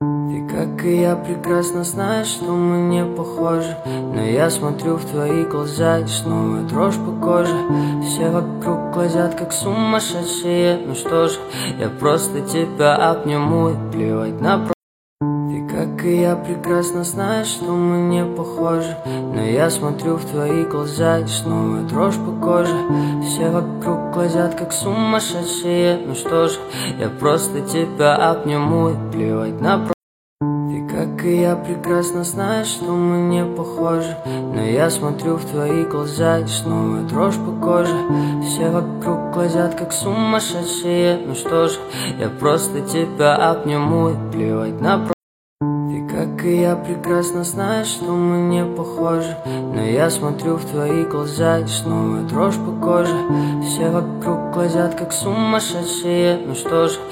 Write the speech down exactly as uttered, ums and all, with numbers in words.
Ты, как и я, прекрасно знаешь, что мы не похожи. Но я смотрю в твои глаза, и снова дрожь по коже. Все вокруг глазят, как сумасшедшие. Ну что ж, я просто тебя обниму и плевать на про... Ты, как и я, прекрасно знаешь, что мы не похожи. Но я смотрю в твои глаза, и снова дрожь по коже. Все вокруг глазят, как сумасшедшие. Ну что ж, я просто тебя обниму и плевать на про... Ты, как и я, прекрасно знаешь, что мы не похожи. Но я смотрю в твои глаза, и снова дрожь по коже. Все вокруг глазят, как сумасшедшие. Ну что ж, я просто тебя обниму и плевать на про... Ты, как и я, прекрасно знаешь, что мы не похожи. Но я смотрю в твои глаза, и снова дрожь по коже. Все вокруг глазят, как сумасшедшие. Ну что ж,